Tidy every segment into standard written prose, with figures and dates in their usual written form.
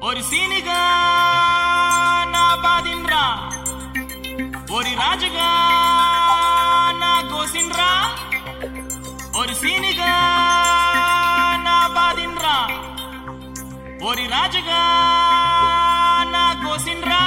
ఓరి సీనిగా నా బాదిన్రా, ఓరి రాజుగా నా కోసిన్రా. ఓరి సీనిగా నా బాదిన్రా, ఓరి రాజుగా నా కోసిన్రా.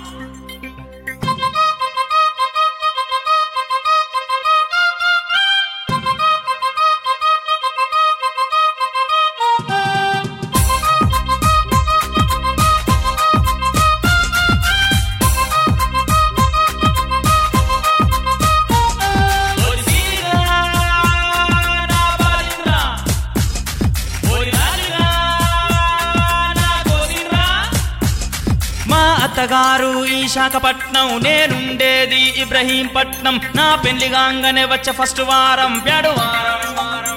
అత్తగారు విశాఖపట్నం, నేనుండేది ఇబ్రహీంపట్నం. నా పెళ్లిగాంగనే వచ్చే ఫస్ట్ వారం ప్యాడు వారం.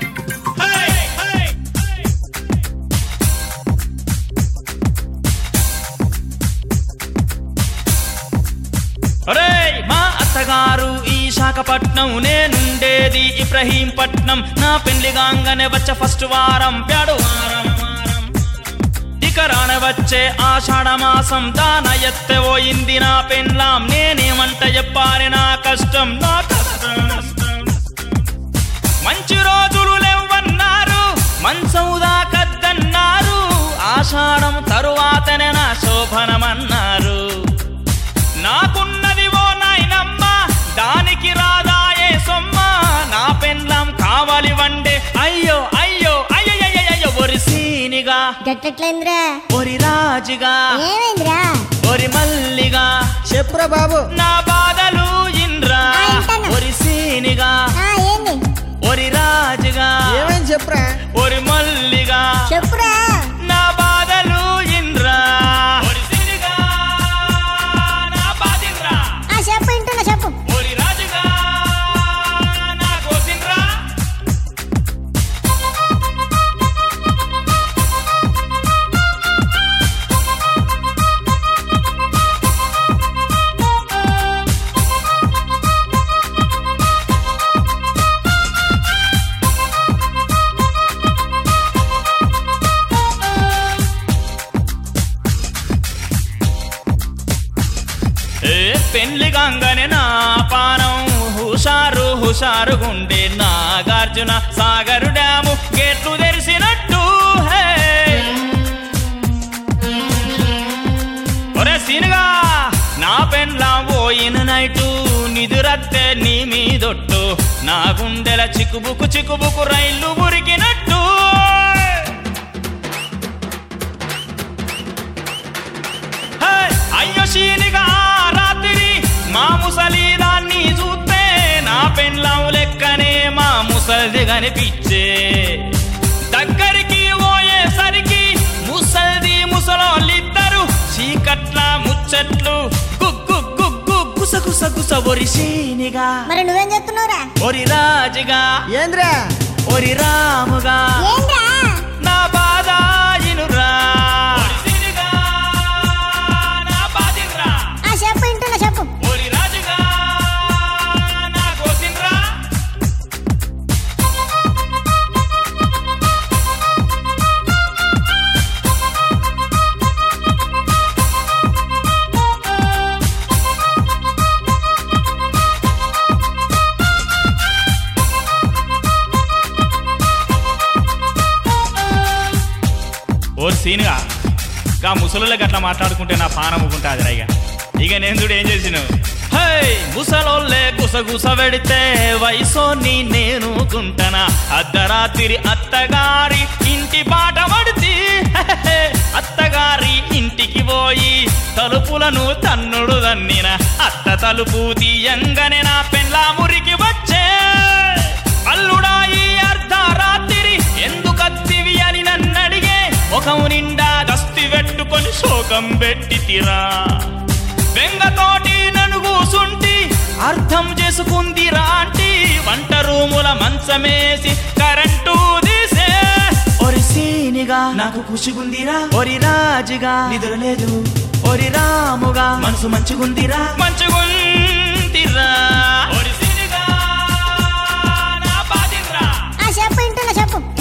మా అత్తగారు విశాఖపట్నం, నేనుండేది ఇబ్రహీంపట్నం. నా పెళ్లిగాంగనే వచ్చే ఫస్ట్ వారం ప్యాడు వారం. రాన వచ్చే ఆషాఢ మాసం దాన ఎత్తపోయింది నా పెండ్లాం. నేనేమంట చెప్పాలి నా కష్టం, నా కష్టం. మంచి రోజులు లేవన్నారు, మంచౌదా కద్దన్నారు. ఆషాఢం తరువాతనే నా శోభనమన్నారు. నాకున్నది ఓ నాయనమ్మ, దానికి రాదాయే సొమ్మ. నా పెండ్లాం కావాలి వండే, అయ్యో అయ్యో అయ్యయ్యో. ఒరి సీనిగా గట్టట్లేంద్రా, ఒరి రాజుగా ఏమైంద్రా, ఒరి మల్లిగా చెప్పురా బాబు నా బాధలు ఇన్రా. ఒరి సీనిగా ఏంది, ఒరి రాజుగా ఏమైంది చెప్పురా, ఒరి మల్లిగా చెప్పురా, నా బాధలు ఇన్రా. ఒరి సీనిగా నా బాధిన్రా, చెప్పు ఇంటున్నా చెప్పు. ఒరి రాజుగా నా కోసిన్రా. పెళ్లిగాంగనే నా పానం హుషారు హుషారు గుండె. నాగార్జున సాగరు డ్యాము గేట్లు తెరిసినట్టు. ఒరే సీనుగా నా పెండ్లాం పోయిన నైటు, నిదురత్తే నీ మీదొట్టు. నా గుండెల చిక్కుబుకు చిక్కుబుకు రైళ్లు ఉరికినట్టు. అయ్యో సీనిగా రాత్రి మా ముసలిదాన్ని చూస్తే, నా పెండ్లాం లెక్కనే మా ముసలిది కనిపించే. దగ్గరికి పోయేసరికి ముసలిది ముసలోళ్ళిద్దరు చీకట్ల ముచ్చట్లు గుగ్గు గుగ్గు గుస గుస గుస. ఒరి సీనిగా మరి నువ్వేం చెప్తున్నావురా, ఒరి రాజుగా ఏంద్రా, ఒరి రాముగా ఏంద్రా నా బాధ ఇనురా. చెప్పు ఇంటున్నా చెప్పు. ఒరి రాజుగా నా కోసిన్రా. ఓ సీనుగా గా ముసలుళ్ళకి అట్లా మాట్లాడుకుంటే నా పానం ఊకుంటుంది రా. ఇక నేను చూడు ఏం చేసినావు. ముసలోళ్ళే గుసగుస పెడితే వయసోని నేను కుంటనా. అర్ధరాత్రి అత్తగారి ఇంటి బాట పడితే, అత్తగారి ఇంటికి పోయి తలుపులను తన్నుడు దన్నిన. అత్త తలుపు తీయంగానే నా పెండ్లామురికి వచ్చే. అల్లుడా ఈ అర్ధరాత్రి ఎందుకత్తివి అని నన్నడిగే. ముఖం నిండా దస్తి పెట్టుకొని శోకం పెట్టి తిరా. బెంగతోటి నన్ను కూసుంటి అర్థం చేసుకుందిరా ఆంటీ. వంట రూముల మంచమేసి కరెంటు తీసే. ఒరి సీనిగా నాకు ఖుషిగుందిరా, ఒరి రాజుగా నిద్రలేదు, ఒరి రాముగా మనసు మంచిగుందిరా మంచిగుందిరా. ఒరి సీనిగా నా బాధిన్రా. చెప్పు ఇంటున్నా చెప్పు.